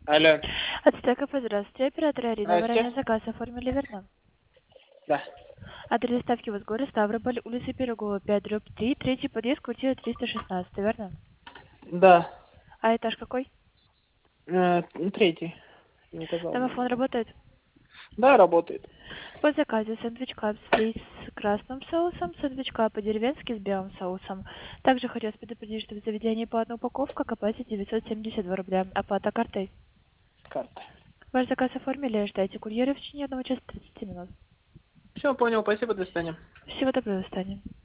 Алло. Ацтеков, здравствуйте. Оператор Арина. Вы ранее Здрасте. заказ оформили, верно? Да. Адрес доставки у вас город Ставрополь, улица Пирогова, 5/3, третий подъезд, квартира 316, верно? Да. А этаж какой? Третий. Не указал Домофон номер. работает? Да, работает. По заказу сэндвич кап с красным соусом, сэндвич кап по-деревенски с белым соусом. Также хочу вас предупредить, что в заведении платная упаковка, копайте 972 рубля. Оплата картой. Карта. Ваш заказ оформили, ожидайте курьера в течение 1 часа 30 минут. Все, понял. Спасибо, до свидания. Всего доброго, до свидания.